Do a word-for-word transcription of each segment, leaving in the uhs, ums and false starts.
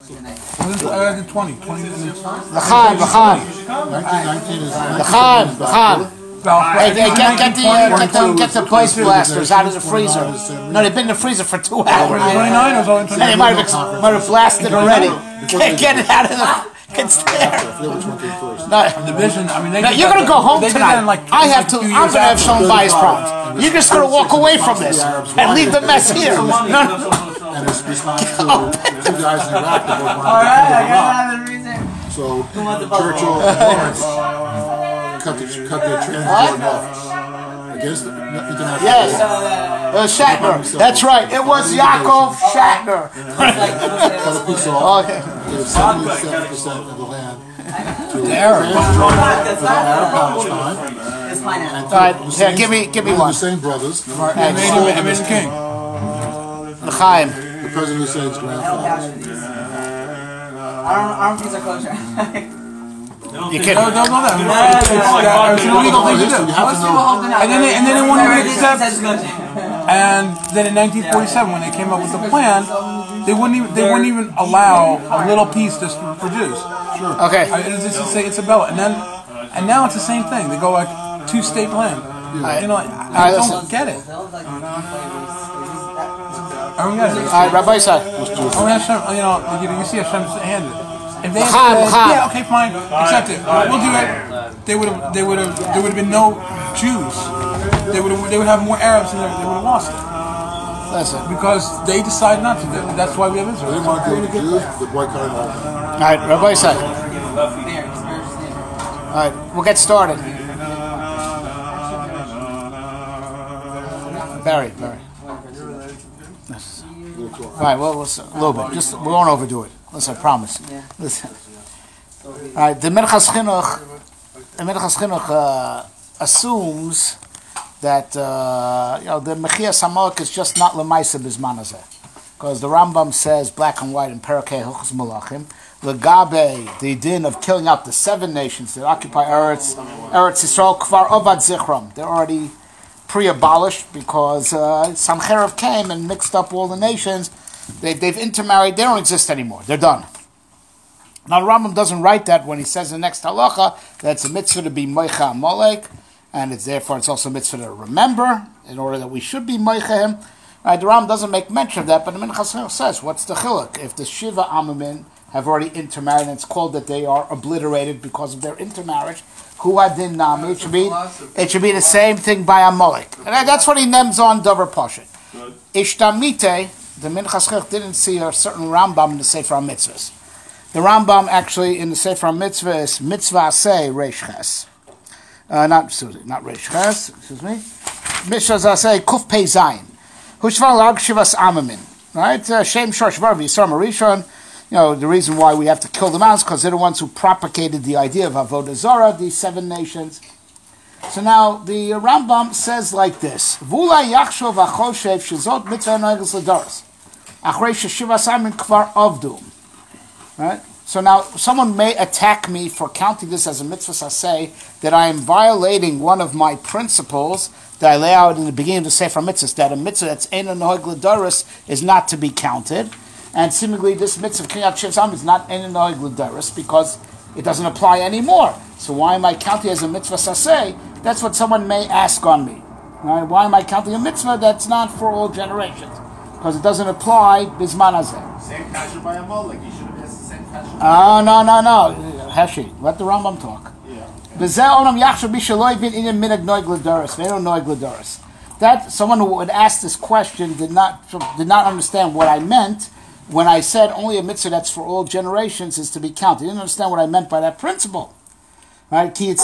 Uh, twenty. twenty. L'chaim, l'chaim. L'chaim, l'chaim. Hey, hey, get, get the uh, get the get the place blasters out of the freezer. No, they've been in the freezer for two hours. twenty-nine or so? They might have, might have blasted already. Get, get it out of the. It's there. No, division. I mean, no, you're gonna go home tonight. Like I have to. I'm gonna have some bias problems. You're just gonna walk away from this and leave the mess here. No, no. And it's response to two guys in Iraq that both All right, I got the reason. So Churchill and Lawrence cut the cut the transport off against the international. Yes, uh, Shatner. That's right. It was Yaakov Shatner. Cut a piece off. Okay. Gave seventy-seven percent of the land to the Arab Palestine. All right, here, give me, give me one. The same brothers. And made him, made him king. L'chaim. The President Hussein's grandfather. I don't, I don't think it's a kosher. You can't. No, no, no, no. It's an illegal thing to do. And then they, and then they wouldn't even accept. And then in nineteen forty-seven, when they came up with the plan, they wouldn't even they wouldn't even allow a little piece to produce. Sure. Okay. It's just say it's a ballot, and then and now it's the same thing. They go like two state plan. You know, I, I don't get it. All right, Rabbi Isai. Oh, Hashem, you know, you, you see Hashem's hand. If they had said, yeah, okay, fine, accept it, we'll do it. They would have, they would have, there would have been no Jews. They would have, they would have more Arabs, and they would have lost it. That's it. Because they decided not to. That's why we have Israel. They didn't want to do the Jews, the boycotting all. All right, Rabbi Isai. All right, we'll get started. Barry, Barry. All right, well, we'll, a little bit. Just we won't overdo it. Listen, I promise. Listen. All right, the Minchas Chinuch, the Minchas Chinuch uh, assumes that uh, you know the Mechias Hamalek is just not Lemaisa Bizman Hazeh, because the Rambam says black and white in Parakeh Hilchos Malachim, Legabe, the din of killing out the seven nations that occupy Eretz Eretz Yisrael Kvar Ovad Zichram. They're already pre-abolished because uh, Sancherov came and mixed up all the nations. They, they've intermarried. They don't exist anymore. They're done. Now the Rambam doesn't write that when he says in the next halacha that it's a mitzvah to be Moicha Amalek, and it's therefore it's also a mitzvah to remember in order that we should be Moicha him. Right, the Rambam doesn't make mention of that, but the Minchas Chinuch says, what's the chiluk? If the Shiva Amamin have already intermarried, and it's called that they are obliterated because of their intermarriage, Hu Adin Nami, it should be it should be the same thing by Amalek. And that's what he names on Dover Pashat. Ishtamite, the Minchas Chinuch didn't see a certain Rambam in the Sefer HaMitzvahs. The Rambam actually in the Sefer HaMitzvah is Mitzvah Aseh Reish Ches. Uh, not, excuse me, not Reish Ches, excuse me. Mitzvah Aseh Kuf Pei Zayin. Hushvan Lag Shivas Amamin. Right? Shem Shor Shvar V'Yisrael Marishon. You know, the reason why we have to kill them out is because they're the ones who propagated the idea of Avodah Zarah, these seven nations. So now, the Rambam says like this, V'ulai yachshov achoshev shezot mitzvah noegel l'doros. Achrei sheshivas amin kvar avdu. Right? So now, someone may attack me for counting this as a mitzvah saseh, that I am violating one of my principles that I lay out in the beginning of the Sefer HaMitzvahs, that a mitzvah that's eina noegel l'doros is not to be counted. And seemingly this mitzvah of Kriyat Shivas is not eina noegel l'doros because it doesn't apply anymore. So why am I counting as a mitzvah saseh? That's what someone may ask on me. Right? Why am I counting a mitzvah that's not for all generations? Because it doesn't apply bizman hazeh. Same kasher by Amalek. You should have asked the same kasher. Oh, no, no, no. Heshi, let the Rambam talk. That someone who would ask this question did not did not understand what I meant when I said only a mitzvah that's for all generations is to be counted. He didn't understand what I meant by that principle. Right? If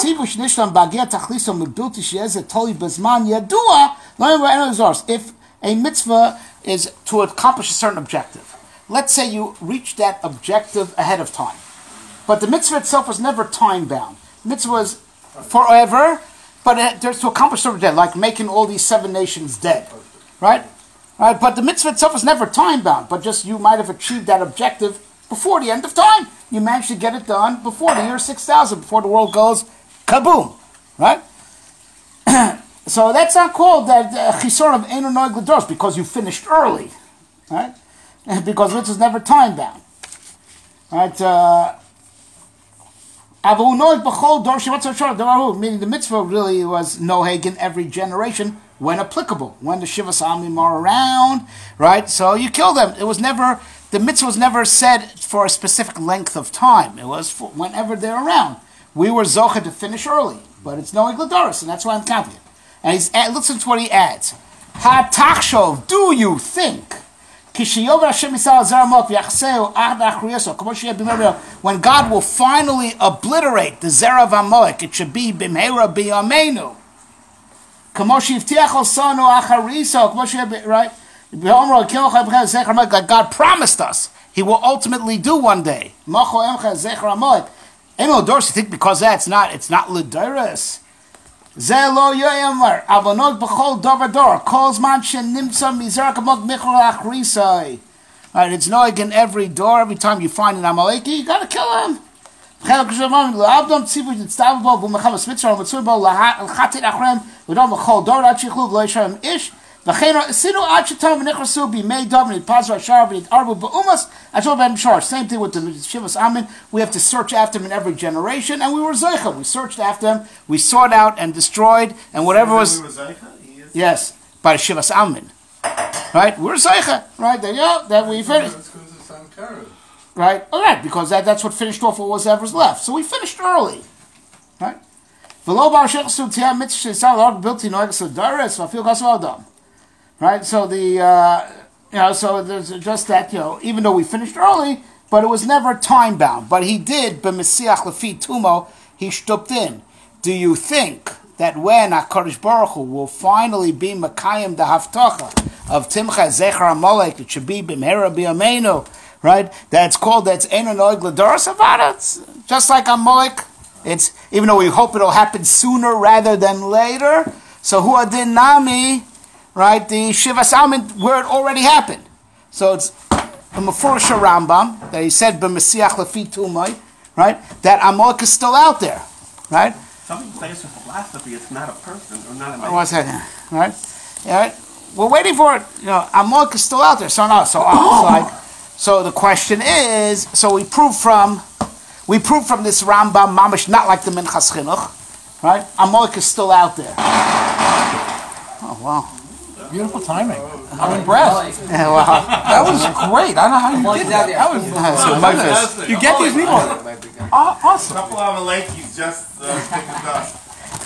a mitzvah is to accomplish a certain objective, let's say you reach that objective ahead of time, but the mitzvah itself was never time bound. The mitzvah was forever, but it, there's to accomplish certain objective, like making all these seven nations dead, right? Right? But the mitzvah itself was never time bound, but just you might have achieved that objective before the end of time. You managed to get it done before the year six thousand, before the world goes kaboom, right? So that's not called that chisor of eino noegel l'doros because you finished early, right? Because mitzvah is never time bound. Right? Uh, meaning the mitzvah really was noheg in every generation when applicable, when the Shivas Amim are around, right? So you kill them. It was never, the mitzvah was never set for a specific length of time. It was for whenever they're around. We were zocha to finish early, but it's noheg l'doros, and that's why I'm counting it. And he's, listen to what he adds. Ha-tachshov, do you think? When God will finally obliterate the Zera of Amalek, it should be b'mheira b'yameinu. Right? Like God promised us, He will ultimately do one day. You think because that's not, it's not l'doros. Zelo yoyamar avonot b'chol davar dor kol zman shenimtza mizrak amok michol achrisai. Right, it's noig in every door. Every time you find an Amaleki, you gotta kill him. Chelak shemam le'avdom tzivu yitztav bo v'mechamas mitzvah v'tzur bo l'chatit achrem v'dom b'chol dor ad shichlu v'lo yisharem ish v'chein sidu ad shetam v'nechrasu b'mei dov v'nitpazru ashar v'nitarbu b'umas ashol ben shor. Same thing with the Shivas Amin. We have to search after them in every generation, and we were zeicha. We searched after them. We sought out and destroyed, and whatever was yes by the Shivas Amin. Right, we're zeicha. Right there, you go. That we finished. Right, all right, because that, that's what finished off what was ever's left. So we finished early. Right. Right, so the uh, you know, so there's just that, you know, even though we finished early, but it was never time bound. But he did, b'mesiach lefi tumo, he stooped in. Do you think that when HaKadosh Baruch Hu will finally be Makayim the Haftacha of Timcha Zecher Amalek, it should be b'mheira b'yameinu, right? That's called, that's Eino Noeg L'doros Avada. It's just like Amalek. It's, even though we hope it'll happen sooner rather than later. So Hu Adin Nami, right? The Shivas Amin, where it already happened. So it's a Mefurish Rambam that he said b'mesiach lefi tumai, right? That Amalek is still out there, right? Some people say it's a philosophy, it's not a person, or not a man. One second, right? Yeah, right? We're waiting for it. You know, Amalek is still out there. So no, so uh, like, so the question is, so we prove from, we prove from this Rambam Mamish, not like the Minchas Chinuch, right? Amalek is still out there. Oh wow. Beautiful timing. I'm impressed. Yeah, wow. That was great. I don't know how you did that. That was so you get these people. Oh, awesome. A couple of them late, he's just uh, taking dust.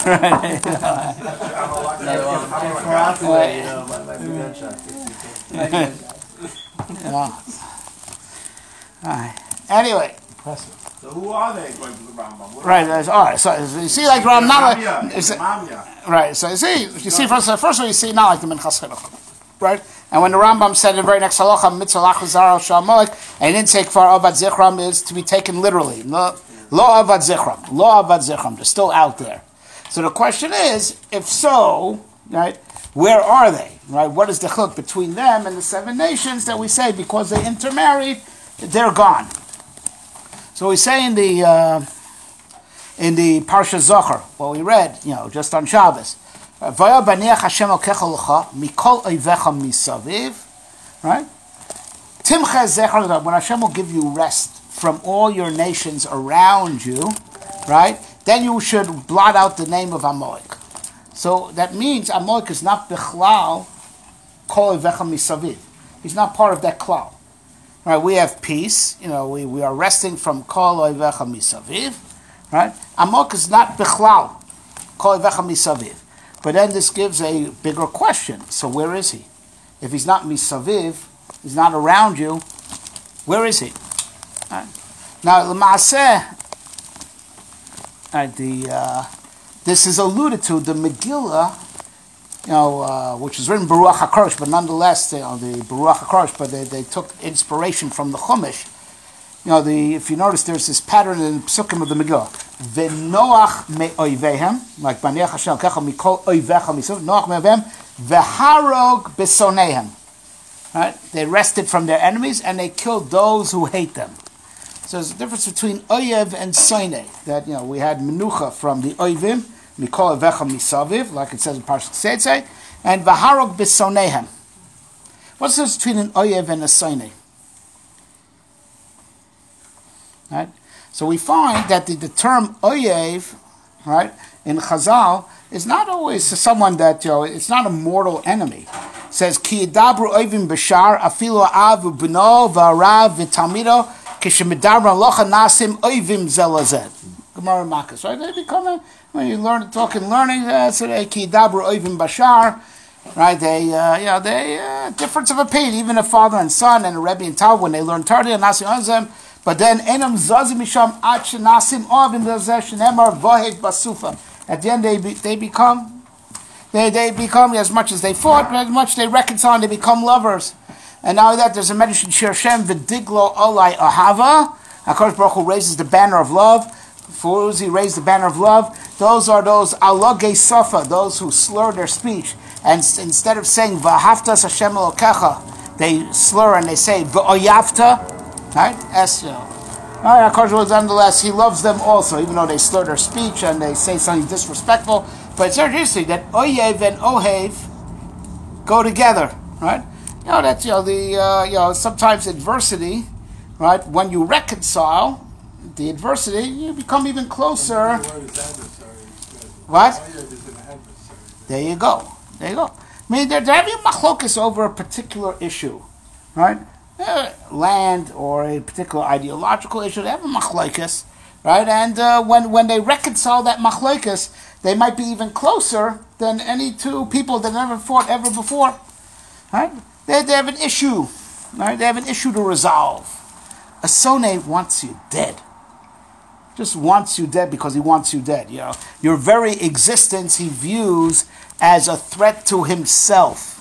Anyway. So who are they going to the Rambam? What right, that's, all right. So you see, like Ram, not like, It's Mamya. right. So you see, you see first, first of all, you see not like the Minchas Chinuch, right? And when the Rambam said in the very next halacha, mitzvah lachazar al shamalek, and he didn't take far avad zichram is to be taken literally. Lo avad zichram, lo avad zichram. They're still out there. So the question is, if so, right, where are they? Right? What is the chiluk between them and the seven nations that we say because they intermarried, they're gone? So we say in the uh, in the Parsha Zachor, what we read, you know, just on Shabbos, Vaya baniach Hashem alkecha lecha mikol oivecha misaviv, right? Timcha zecher, when Hashem will give you rest from all your nations around you, right? Then you should blot out the name of Amalek. So that means Amalek is not bichlal kol oivecha misaviv. He's not part of that klal. Right, we have peace, you know, we, we are resting from kol oivecha misaviv, right? Amalek is not bichlal kol oivecha misaviv. But then this gives a bigger question. So where is he? If he's not misaviv, he's not around you, where is he? Right. Now, l'maaseh, right, the uh, this is alluded to, the Megillah, you know, uh, which is written Baruch HaKodesh, but nonetheless, you know, the Baruch HaKodesh, but they, they took inspiration from the Chumash. You know, the if you notice, there's this pattern in the Psukim of the Megillah. V'noach me'oivehem, like Baniach Hashem, kecha mikol oivecha misav, noach me'oivehem, v'harog b'sonehem. Right? They rested from their enemies, and they killed those who hate them. So there's a difference between oyev and soine. That, you know, we had menucha from the oivim, mikol oivecha misaviv, like it says in Parshat Tzetzei, and v'harog b'sonehem. What's the difference between an oyev and a soine? Right? So we find that the, the term oyev, right, in Chazal is not always someone that, you know, it's not a mortal enemy. It says, Ki yidabru oivim b'shar, afilo av u'bno v'arav v'talmido, kishemidabra locha nasim oivim zelazet. Gemara Makkos, right? They become, a, when you learn, talking learning, uh, so they, Ki yidabru oivim b'shar, right? They, uh, you know, they, uh, difference of opinion, even a father and son and a Rebbe and Tal, when they learn Tardi and Nasim Ozem, but then enam zazim misham ad shenasim ovim lezesh nemar vohev basufa. At the end, they be, they become they they become as much as they fought, as much as they reconcile, they become lovers. And now that there's a meditation Shir Shem v'diglo olai ahava. HaKadosh Baruch Hu raises the banner of love. For Uzi raised the banner of love. Those are those alogei safa, those who slur their speech, and s- instead of saying v'haftas Hashem Elokecha, they slur and they say v'oyavta. Right? As you know. Right, HaKadosh, nonetheless, he loves them also, even though they slur their speech and they say something disrespectful. But it's very interesting that oyev and ohev go together, right? You know, that's, you know, the, uh, you know, sometimes adversity, right? When you reconcile the adversity, you become even closer. What? There you go. There you go. I mean, they're, they're having machlokas over a particular issue, right? Uh, land or a particular ideological issue, they have a machlokes, right? And uh, when when they reconcile that machlokes, they might be even closer than any two people that never fought ever before, right? They, they have an issue, right? They have an issue to resolve. A sonne wants you dead, just wants you dead because he wants you dead. You know, your very existence he views as a threat to himself.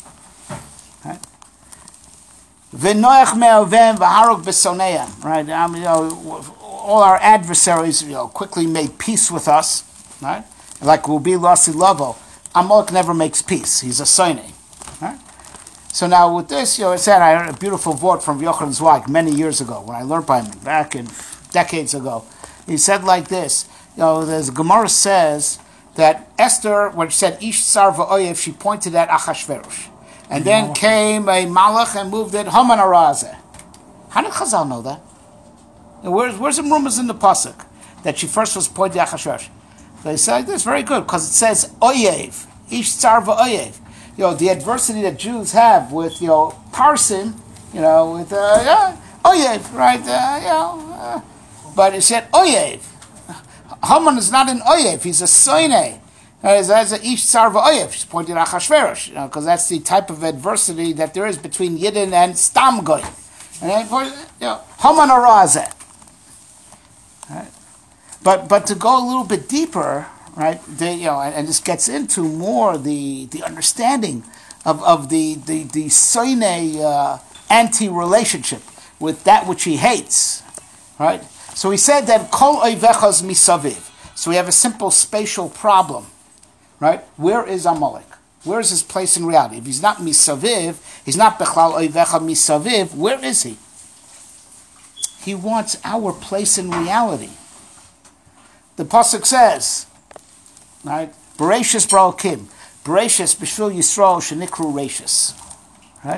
V'noach me'ovem v'harok b'soneim. Right, I mean, you know, all our adversaries, you know, quickly made peace with us. Right, like Rubi Lasi Lovo, Amalek never makes peace. He's a sonne. Right. So now with this, you know, I said I heard a beautiful word from Yochanan Zweig many years ago when I learned by him back in decades ago. He said like this. You know, the Gemara says that Esther, when she said Ish Tsar v'oyev, she pointed at Achashverosh. And then came a malach and moved it Haman Arazeh. How did Chazal know that? Where's where's the rumors in the pasuk that she first was pointed at Achashverosh? They say this very good because it says oyev, ish tsar v'oyev. You know, the adversity that Jews have with, you know, parson, you know, with uh, yeah, oyev, right? Uh, you know, uh, but it said oyev. Haman is not an oyev; he's a soine. That's a ish tsar v'oyev. She's pointing at Achashverosh, you know, because that's the type of adversity that there is between Yidden and Stam Goy. And then, you know, Haman Arazeh. Right? But but to go a little bit deeper, right? They, you know, and, and this gets into more the the understanding of, of the the the soine uh, anti-relationship with that which he hates, right? So he said that kol oivechas misaviv. So we have a simple spatial problem. Right? Where is Amalek? Where is his place in reality? If he's not misaviv, he's not bechlal oivecha misaviv, where is he? He wants our place in reality. The pasuk says, right? Bereshis bra'okim, Bereshis b'shvil Yisrael shenikru Reshis. Right?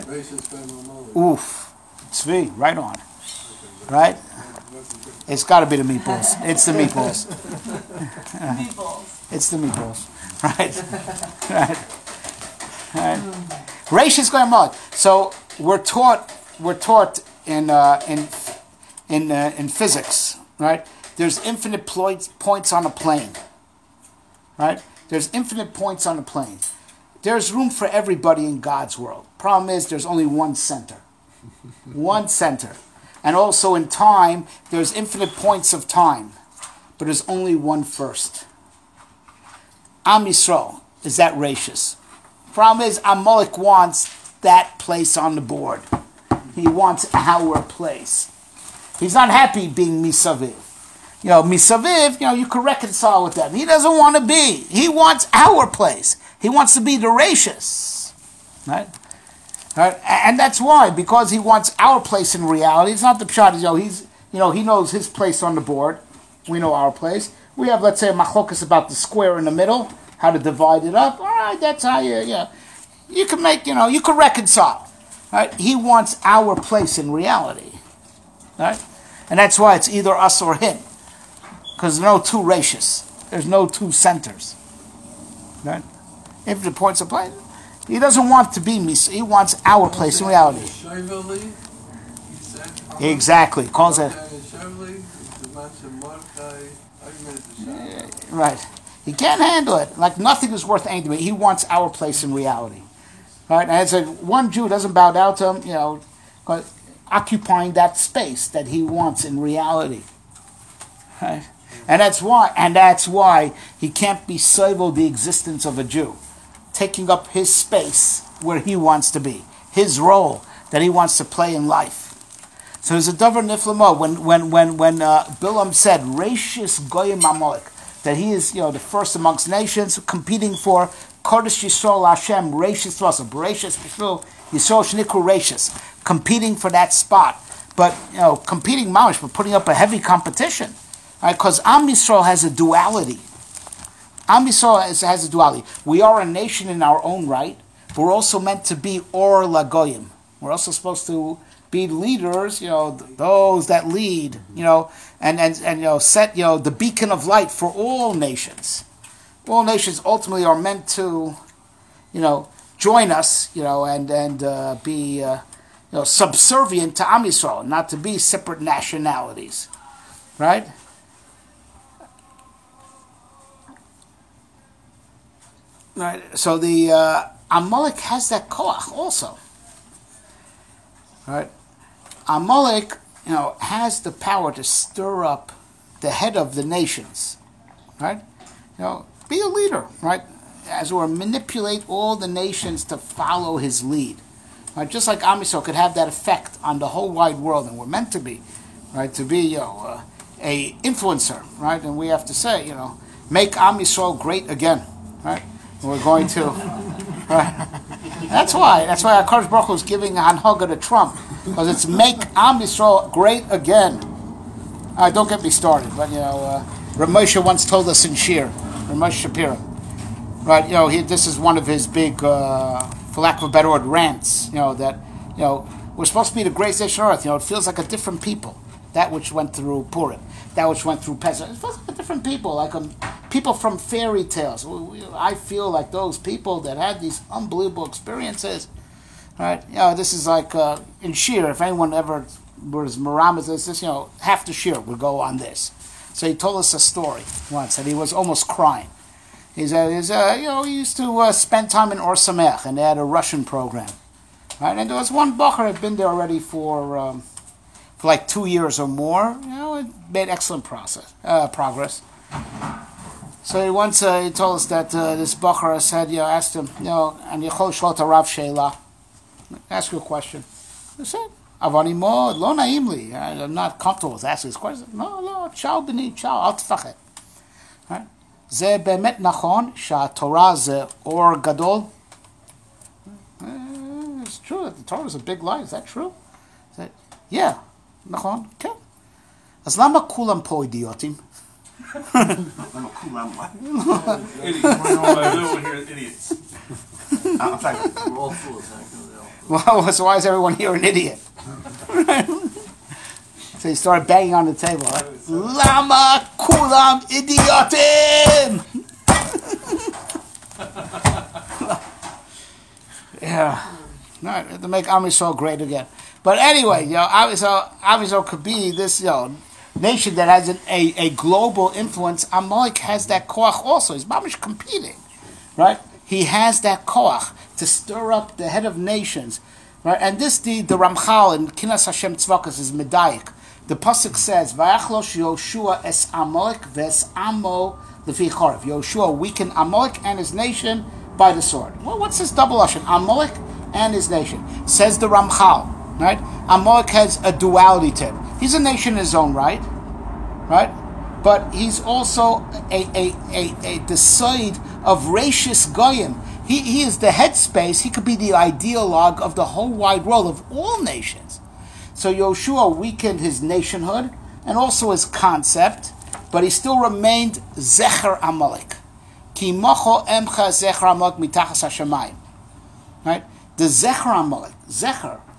Oof. Tzvi, right on. Right? It's got to be the meatballs. It's the meatballs. Meatballs. It's the meatballs. Right, right, right. Reish is going on. So we're taught, we're taught in uh, in in uh, in physics, right? There's infinite points points on a plane, right? There's infinite points on a plane. There's room for everybody in God's world. Problem is, there's only one center, one center, and also in time, there's infinite points of time, but there's only one first. Am Yisrael is that racist. Problem is, Amalek wants that place on the board. He wants our place. He's not happy being Misaviv. You know, Misaviv, you know, you can reconcile with that. He doesn't want to be. He wants our place. He wants to be the racist. Right? Right? And that's why, because he wants our place in reality. It's not the pshat, you know, he's, you know, he knows his place on the board. We know our place. We have, let's say, a machlokas about the square in the middle, how to divide it up. All right, that's how you, yeah. You can make, you know, you can reconcile. Right? He wants our place in reality. Right? And that's why it's either us or him. Because there's no two ratios. There's no two centers. Right? If the points are played, he doesn't want to be Misa. He wants our place in reality. Exactly. Calls it. Right. He can't handle it. Like nothing is worth anything. He wants our place in reality. Right? And it's like one Jew doesn't bow down to him, you know, occupying that space that he wants in reality. Right? And that's why, and that's why he can't be soivel the existence of a Jew, taking up his space where he wants to be, his role that he wants to play in life. So there's a davar niflamo when when when when uh, Bilam said Reishis Goyim Amalek, that he is, you know, the first amongst nations competing for Kodesh Yisrael Hashem Reishis Vasa Bereishis Yisrael Yisrael Shnikru Reishis, competing for that spot, but you know, competing mamish, but putting up a heavy competition, right? Because Am Yisrael has a duality. Am Yisrael has, has a duality. We are a nation in our own right, but we're also meant to be Or Lagoyim. We're also supposed to be leaders, you know, those that lead, you know, and, and, and you know, set, you know, the beacon of light for all nations. All nations ultimately are meant to, you know, join us, you know, and and uh, be, uh, you know, subservient to Am Yisrael, not to be separate nationalities, right? Right. So the uh, Amalek has that koach also. Right. Amalek, you know, has the power to stir up the head of the nations. Right. You know, be a leader. Right. As it were, manipulate all the nations to follow his lead. Right. Just like Am Yisrael could have that effect on the whole wide world, and we're meant to be, right, to be, you know, uh, a influencer. Right. And we have to say, you know, make Am Yisrael great again. Right. And we're going to. Right. That's why. That's why HaKadosh Baruch Hu is giving Hanhaga to Trump, because it's make Am Yisrael great again. Uh, don't get me started, but you know, uh, Rav Moshe once told us in Shir, Rav Moshe Shapiro, right? You know, he, this is one of his big, uh, for lack of a better word, rants. You know that, you know, we're supposed to be the greatest nation on earth. You know, it feels like a different people. That which went through Purim, that which went through Pesach. It feels like a different people, like um, people from fairy tales. We, we, I feel like those people that had these unbelievable experiences, right? You know, this is like uh, in Shir. If anyone ever was Maramas, this, this, you know, half the Shir would go on this. So he told us a story once, and he was almost crying. He's, uh, he's uh, you know, he used to uh, spend time in Or Samech, and they had a Russian program, right? And there was one bacher had been there already for. Um, For like two years or more, you know, it made excellent process, uh, progress. So he once uh, he told us that uh, this Bachar said, you know, asked him, you know, and Yechol Shlot Rav Sheila, ask you a question. He said, Avani mo lo naimli. I'm not comfortable with asking this question. No, no, ciao b'ni, ciao, al tfachet. Right? Ze bemet nachon she'atorah ze or gadol. It's true that the Torah is a big lie. Is that true? Is that, yeah. נכון, כן. אז למה כולם פה אידיוטים? למה כולם what? Idiots. I'm sorry. We're all fools. Well, so why is everyone here an idiot? So he started banging on the table. Right? Lama kulam idiotim! Yeah. Right, to make Am Yisrael great again. But anyway, you know, Am Yisrael could be this, you know, nation that has an, a, a global influence. Amalek has that koach also. He's mamish competing, right? He has that koach to stir up the head of nations, right? And this, the, the Ramchal in Kinas Hashem Tzvakas is medayik. The pasuk says, "Vayachlosh Yoshua es Amalek ves Amo lefi Chorev." Yoshua weakened Amalek and his nation by the sword. Well, what's this double lashon? Amalek and his nation. Says the Ramchal. Right? Amalek has a duality to him. He's a nation in his own right, right? But he's also a a a, a the side of Reishis Goyim. He he is the headspace. He could be the ideologue of the whole wide world of all nations. So Yoshua weakened his nationhood and also his concept, but he still remained Zecher Amalek. Ki mocho emcha Zecher Amalek mitachas hashamayim. Right? The Zecher Amalek, Zecher.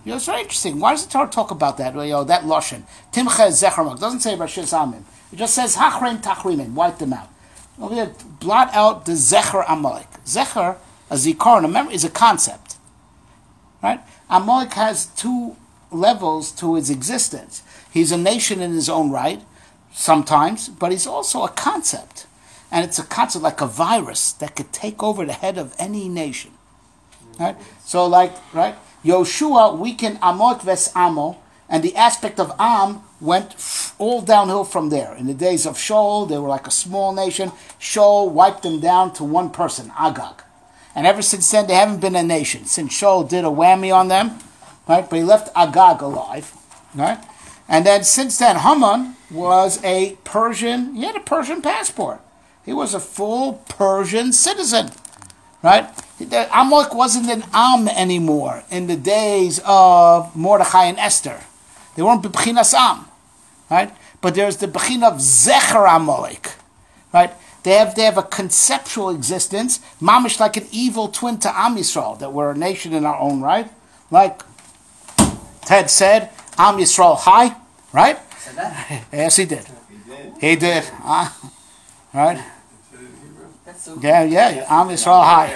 You know, it's very interesting. Why does the Torah talk about that? Well, you know, that lashon. Timcha zecher amalek. It doesn't say Rashis Amim. It just says hachrein tachrimin. Wipe them out. Over there, blot out the zecher amalek. Zecher, a zikaron, a memory, is a concept. Right? Amalek has two levels to his existence. He's a nation in his own right, sometimes, but he's also a concept. And it's a concept like a virus that could take over the head of any nation. Right? So like, right? Yoshua weakened Amot ves Amo, and the aspect of Am went f- all downhill from there. In the days of Shaul, they were like a small nation. Shaul wiped them down to one person, Agag. And ever since then, they haven't been a nation. Since Shaul did a whammy on them, right? But he left Agag alive, right? And then since then, Haman was a Persian, he had a Persian passport. He was a full Persian citizen, right? Amalek wasn't an Am anymore in the days of Mordechai and Esther. They weren't B'chinas Am, right? But there's the B'china of Zecher Amalek, right? They have they have a conceptual existence, mamish like an evil twin to Am Yisrael, that we're a nation in our own right. Like Ted said, Am Yisrael high, right? Said that? Yes, he did. He did. He did. Uh, right? That's so Yeah, yeah. Am Yisrael high.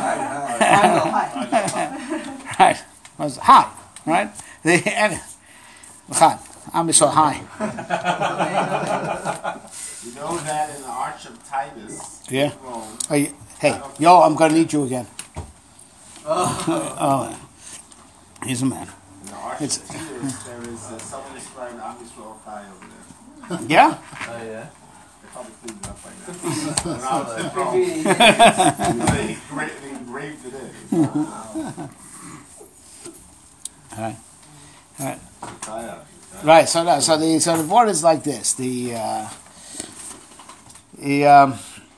Hi. Right. Was high, right? The and Am Yisrael high. You know that in the Arch of Titus, Yeah. Rome, Hey, hey, yo, I'm gonna need you again. Oh, he's a man. in the Arch It's- of Titus, there is uh, someone describing Am Yisrael Chai over there. Yeah? Oh, yeah. They probably cleaned it up by now. When I was in Rome, they engra- they engraved it in. All right. Chai. Right. So, that, so the so the word is like this. The uh, the um,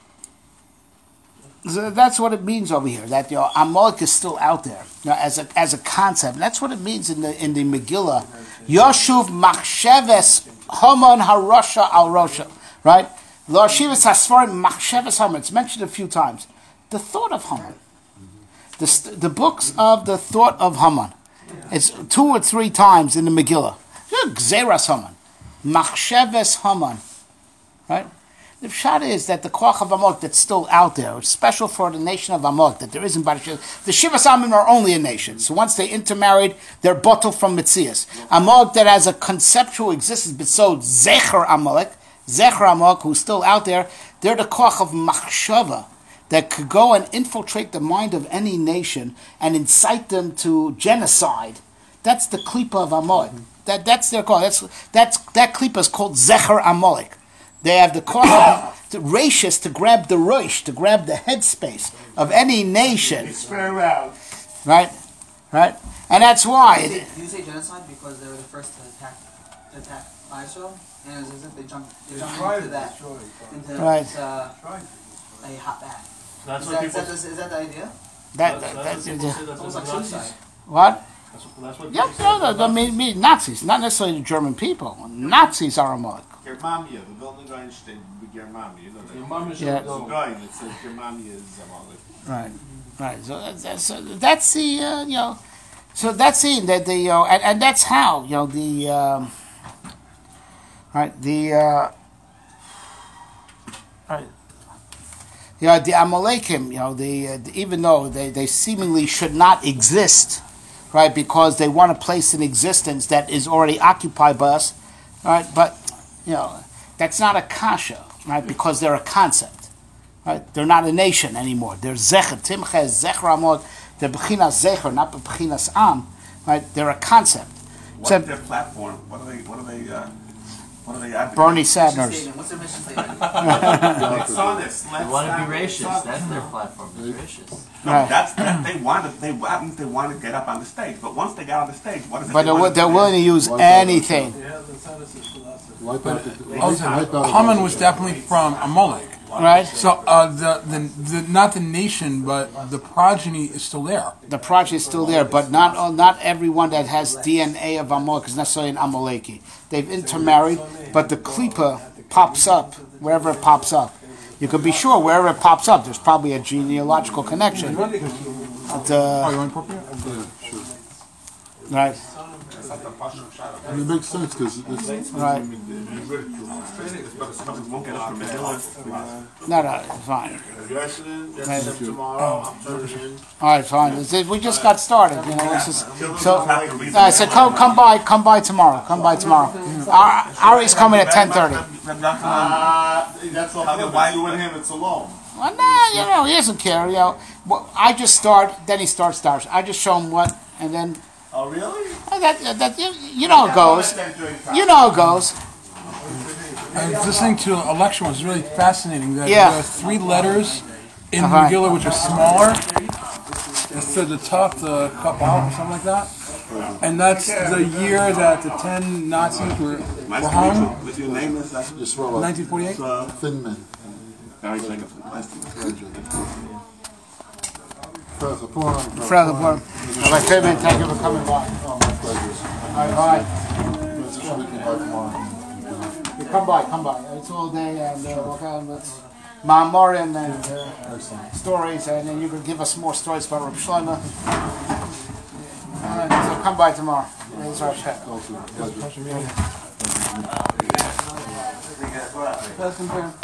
so that's what it means over here. That you know, Amalek is still out there, you know, as a as a concept. And that's what it means in the in the Megillah. Yoshuv machsheves Haman harosha al rosha. Right. Lo shivas hasfarim machsheves Haman. It's mentioned a few times. The thought of Haman. The st- the books of the thought of Haman. It's two or three times in the Megillah. Gzeras Haman, Machsheves Haman, right? The pshat is that the Koach of Amalek that's still out there, it's special for the nation of Amalek that there isn't. But the Shivas Amim are only a nation. So once they intermarried, they're bottled from Metzias. Amalek that has a conceptual existence, but so Zecher Amalek, Zecher Amalek, who's still out there, they're the Koach of Machshava that could go and infiltrate the mind of any nation and incite them to genocide. That's the klipa of Amalek. That that's their call. That's that's that klipa is called Zecher Amalek. They have the call to ratius to grab the roish, to grab the headspace of any nation. Spread around. Right, right, and that's why. Do you, say, do you say genocide because they were the first to attack to attack Israel, and it's as if they jumped, they jumped into that, into Right. uh, a hot bath. That's Is what that, is, people. that, is that the idea? That, That's, that, that's that's, what people say. that- That's Almost what like the Nazis. suicide. what? That's what, that's what Yeah, people say. no, no, I mean, mean Nazis, not necessarily the German people. Nazis are Amalek. Germania, the building going state with Germania, you know that. Your mom is Yeah. It's going, it says Germania is Amalek. Right, right. So that's, that's, so that's the uh, you know, so that's the that the you know, and, and that's how you know the um, right the uh, right. You know, the Amalekim, you know, the, uh, even though they, they seemingly should not exist, right, because they want to place an existence that is already occupied by us, right, but, you know, that's not a kasha, right, because they're a concept, right, they're not a nation anymore, they're zecher, timcha is zecher amod, they're b'chinas zecher, not b'chinas am, right, they're a concept. What's So- their platform? What are they? What are they? Uh, what are they advocating? Bernie Mission Sanders. statement. What's their mission statement? It's honest. They want to be racist. That's their platform. Is racist. No, Right. that's that they want to. They that means they want to get up on the stage. But once they got on the stage, what is it? But they they're, want they're to do? willing to use Wipe out anything. Wipe out the- Oh, wipe out- Haman was definitely from Amalek. Right? So uh, the, the the not the nation, but the progeny is still there. The project is still there, but not all- not everyone that has D N A of Amalek is necessarily an Amaleki. They've intermarried, but the klipa pops up wherever it pops up. You can be sure wherever it pops up, there's probably a genealogical connection. But, Oh, uh, you want appropriate? Yeah, sure. Right. And it makes sense because it's Right. Won't get up from there. No, no, it's fine. Yesterday, Thank that's tomorrow, I'm turning in. All right, fine. It's- it- We just got started, you know. It's just, so, all right, so come, come by, come by tomorrow. Come by tomorrow. Our, Ari's coming at ten thirty. Uh, that's all good. Why you and him, it's alone. Well, no, you know, he doesn't care. You know, well, I just start, then he starts, starts. I just show him what, and then Oh, really? uh, that, uh, that you, you know how it goes. You know how it goes. I was listening to an election was really fascinating. That Yeah. there are three letters in Uh-huh. Megillah which are smaller. Instead of the top, the kapal or something like that. And that's the year that the ten Nazis were, Nice were to meet you. hung, With your name is that's you swell up. nineteen forty-eight. uh, Thin men. Barry Jacob. Nice to meet you. Fred, put on the Fred, the board. Okay, Fabian, thank you for coming by. Oh, my pleasure. All right, bye. Let's just we can buy tomorrow. You come by, come by. It's all day, and uh, we'll come with Ma'amorim and uh, stories, and then you can give us more stories about Reb Shlomo. All right, so come by tomorrow. It's our chat. Pleasure. Pleasure meeting you.